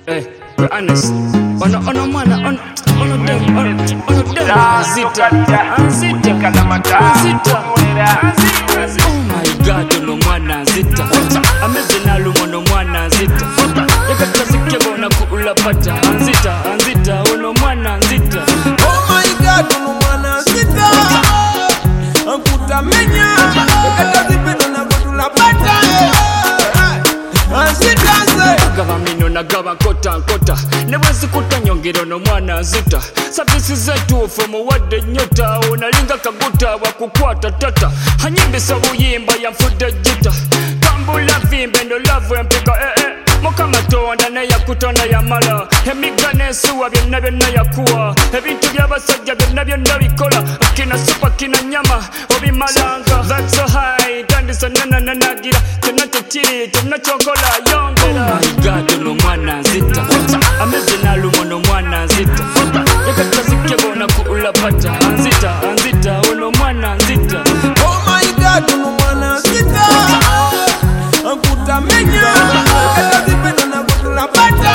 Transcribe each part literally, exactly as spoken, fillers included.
Eh, be honest. Ono ono mwana ono ono dem ono ono dem Anzita Anzita Anzita Anzita. Oh my God, ono mwana Anzita. Amezina lumo ono mwana Anzita. Yakatazike bona kuula pata Anzita Anzita ono mwana Anzita. Oh my God, ono mwana Anzita. Ankuta menya yakatazike bona kuula pata Anzita ze. Gava mino na gava nkota nkota Newezi kutanyongero no mwana Anzita. Sabisi zetu ufumu wade nyota unalinga kaguta wakukwata tata. Hanyimbisa uyimba ya mfude jita. Kambula vimbe ndo lavu ya mpika eh eh. Moka matonda ne yakutona ya mala. Emigane suwa byonna byonna yakuwa. Ebintu byabasajja byonna byonna bikola. Kina supa kina nyama obimalanga. That's so high tandisa nana nanagira. Tena tetiri tena chokola yongera. Oh my God, ono mwana Anzita. Amezina lumo no mwana Anzita. Yakatazike bona kuula pata Anzita Anzita ono mwana Anzita. Oh my God, ono mwana Anzita. Ankuta menya yakatazike bona kuula pata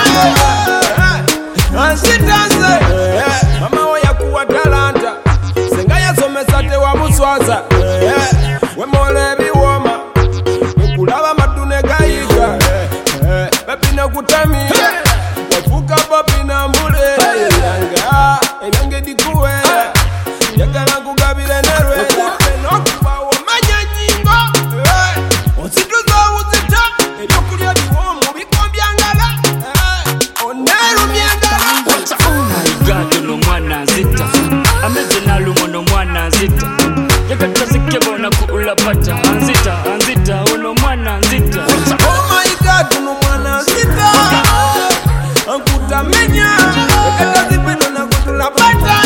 Anzita ze. Mama wa yakuwa talanta senga yasomesa tewa muswaza wemole biwoma kulaba madune gayiga bapina kutamira wafuka bapina mbule yanga enange dikuwe yagala kugabire nerwe nokuba wamanya nyingo osituza uzita ebyokulya biwomu bikombyangala oneru myangala. Oh my God, ono mwana Anzita. Amezina lumo no mwana Anzita. Yakatazike bona kuula pata Anzita Anzita ono mwana Anzita. Oh my God, ono mwana Anzita. Ankuta menya yakatazike bona kuula pata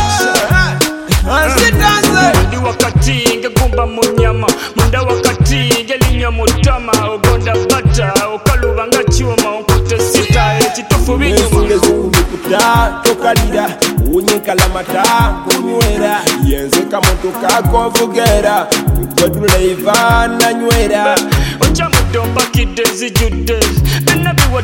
Anzita ze. Ndi wakati ngegumba munyama munda wakati ngelinya mutama ogonda bata okaluba nga kyuma onkute sita ekitufu binyuma. Kuta tokalira unyekala mata kunywera yenze kamotoka kovugera kutuleva na nywera Ocha mudomba kide zijudde Bina biwa